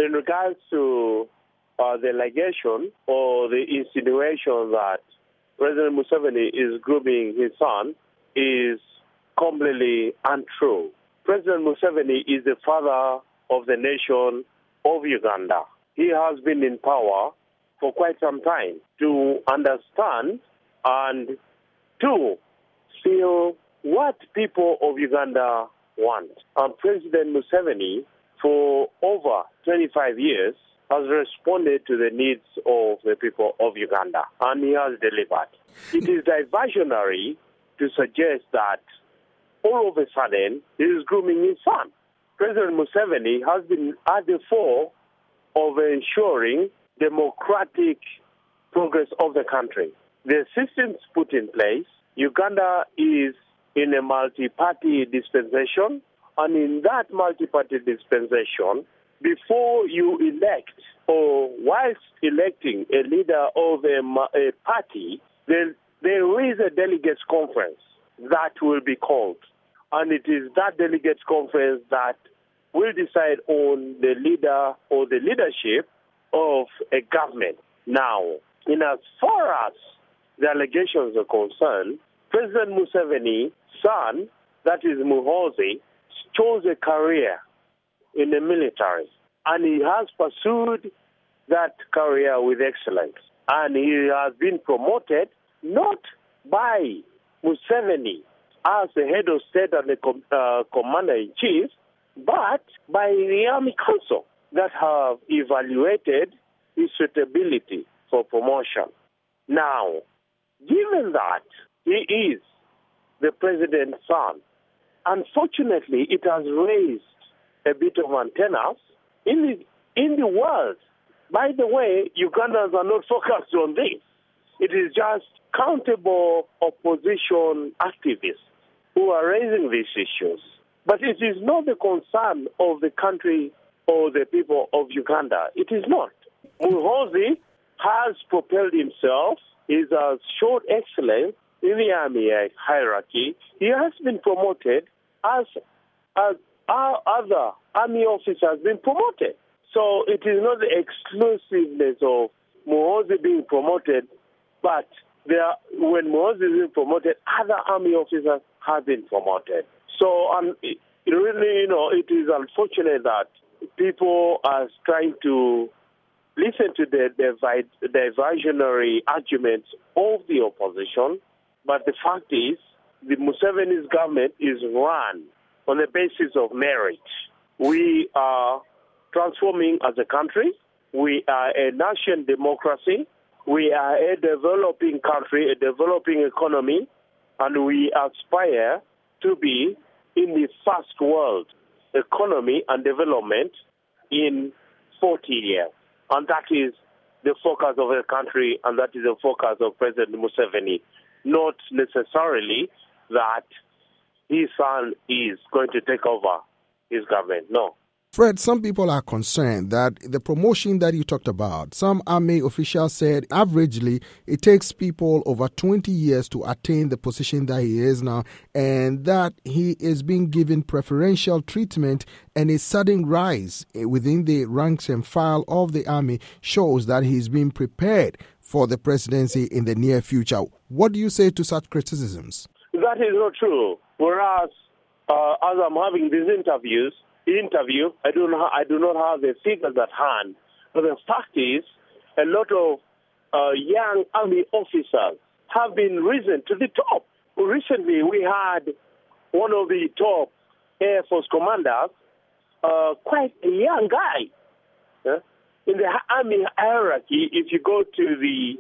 in regards to the allegation or the insinuation that President Museveni is grooming his son is completely untrue. President Museveni is the father of the nation of Uganda. He has been in power for quite some time to understand and to feel what people of Uganda want. And President Museveni, for over 25 years, has responded to the needs of the people of Uganda, and he has delivered. It is diversionary to suggest that all of a sudden he is grooming his son. President Museveni has been at the fore of ensuring democratic progress of the country. The systems put in place, Uganda is in a multi-party dispensation, and in that multi-party dispensation, before you elect or whilst electing a leader of a party, there is a delegates conference that will be called. And it is that delegates conference that will decide on the leader or the leadership of a government. Now, in as far as the allegations are concerned, President Museveni's son, that is Muhoozi, chose a career in the military, and he has pursued that career with excellence. And he has been promoted not by Museveni as the head of state and the commander-in-chief, but by the Army Council that have evaluated his suitability for promotion. Now, given that he is the president's son, unfortunately, it has raised a bit of antennas in the world. By the way, Ugandans are not focused on this. It is just countable opposition activists who are raising these issues. But it is not the concern of the country or the people of Uganda. It is not. Muhoozi has propelled himself. He has showed excellence in the army hierarchy. He has been promoted as our other army officers have been promoted. So it is not the exclusiveness of Muhoozi being promoted, but when Muhoozi is being promoted, other army officers have been promoted. So it is unfortunate that people are trying to listen to the diversionary arguments of the opposition, but the fact is, the Museveni's government is run on the basis of merit. We are transforming as a country. We are a nation democracy. We are a developing country, a developing economy, and we aspire to be in the first world economy and development in 40 years. And that is the focus of the country, and that is the focus of President Museveni, not necessarily that his son is going to take over his government. No. Fred, some people are concerned that the promotion that you talked about, some army officials said averagely it takes people over 20 years to attain the position that he is now, and that he is being given preferential treatment, and a sudden rise within the ranks and file of the army shows that he's being prepared for the presidency in the near future. What do you say to such criticisms? That is not true. Whereas, as I'm having these interview, I do not have the figures at hand. But the fact is, a lot of young army officers have been risen to the top. Recently, we had one of the top Air Force commanders, quite a young guy. In the army hierarchy, if you go to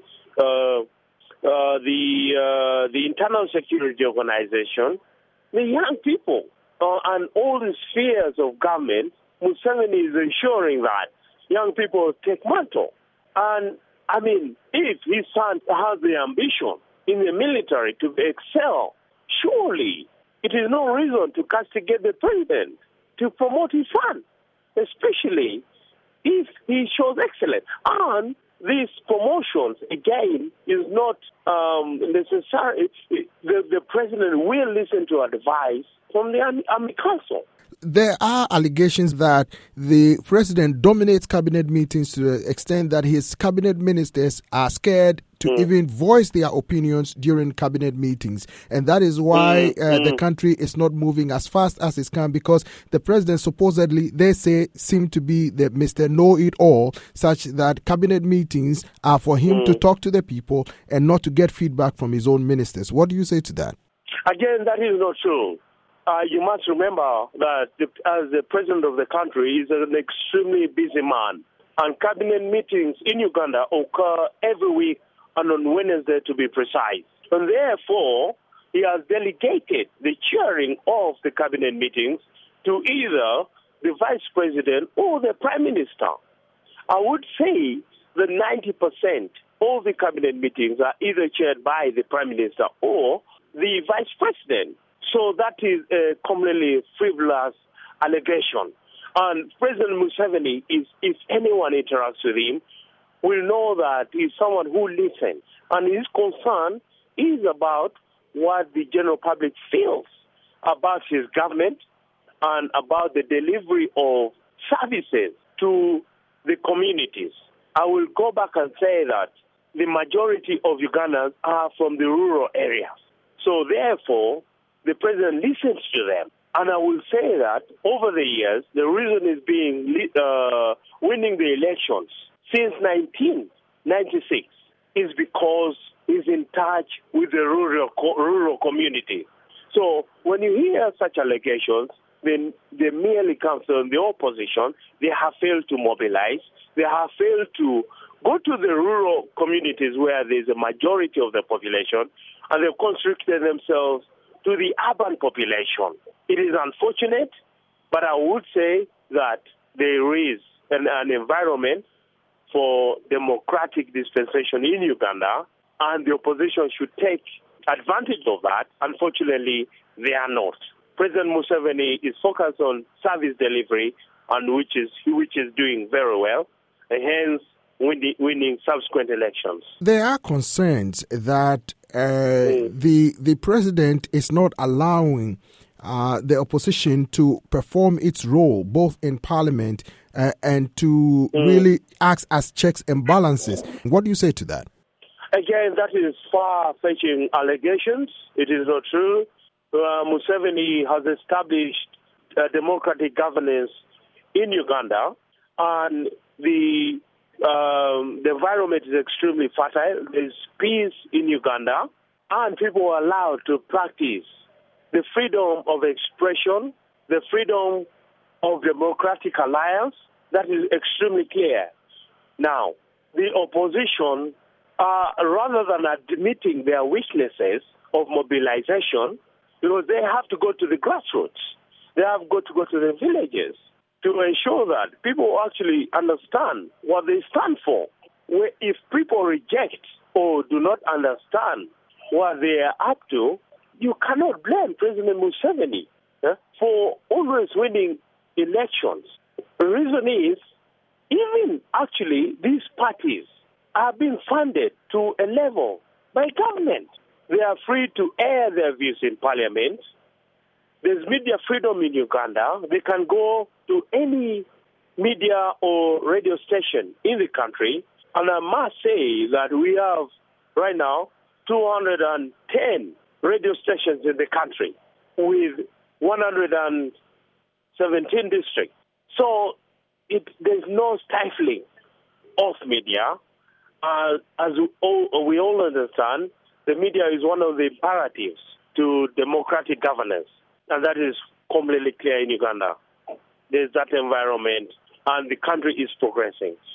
the Internal Security Organization, the young people and all the spheres of government, Museveni is ensuring that young people take mantle. And, if his son has the ambition in the military to excel, surely it is no reason to castigate the president to promote his son, especially if he shows excellence. And these promotions, again, is not necessary. The president will listen to advice from the Army Council. there are allegations that the president dominates cabinet meetings to the extent that his cabinet ministers are scared to even voice their opinions during cabinet meetings. And that is why the country is not moving as fast as it can, because the president supposedly, they say, seem to be the Mr. Know-it-all, such that cabinet meetings are for him to talk to the people and not to get feedback from his own ministers. What do you say to that? Again, that is not true. You must remember that as the president of the country, is an extremely busy man. And cabinet meetings in Uganda occur every week, and on Wednesday to be precise. And therefore, he has delegated the chairing of the cabinet meetings to either the vice president or the prime minister. I would say that 90% of the cabinet meetings are either chaired by the prime minister or the vice president. So that is a completely frivolous allegation. And President Museveni, if anyone interacts with him, will know that he's someone who listens. And his concern is about what the general public feels about his government and about the delivery of services to the communities. I will go back and say that the majority of Ugandans are from the rural areas. So therefore, the president listens to them. And I will say that over the years, the reason is winning the elections since 1996 is because he's in touch with the rural community. So when you hear such allegations, then they merely come from the opposition. They have failed to mobilize. They have failed to go to the rural communities where there's a majority of the population, and they've constricted themselves to the urban population. It is unfortunate, but I would say that there is an environment for democratic dispensation in Uganda, and the opposition should take advantage of that. Unfortunately, they are not. President Museveni is focused on service delivery, and which is doing very well, and hence winning subsequent elections. There are concerns that the president is not allowing the opposition to perform its role, both in parliament and to really act as checks and balances. What do you say to that? Again, that is far-fetching allegations. It is not true. Museveni has established democratic governance in Uganda, and the environment is extremely fertile. There's peace in Uganda, and people are allowed to practice the freedom of expression, the freedom of democratic alliance. That is extremely clear. Now, the opposition, rather than admitting their weaknesses of mobilization, because they have to go to the grassroots, they have got to go to the villages to ensure that people actually understand what they stand for. If people reject or do not understand what they are up to, you cannot blame President Museveni for always winning elections. The reason is, even actually, these parties are being funded to a level by government. They are free to air their views in parliament. There's media freedom in Uganda. They can go to any media or radio station in the country. And I must say that we have right now 210 radio stations in the country with 117 districts. So there's no stifling of media. As we all understand, the media is one of the imperatives to democratic governance. And that is completely clear in Uganda. There's that environment, and the country is progressing.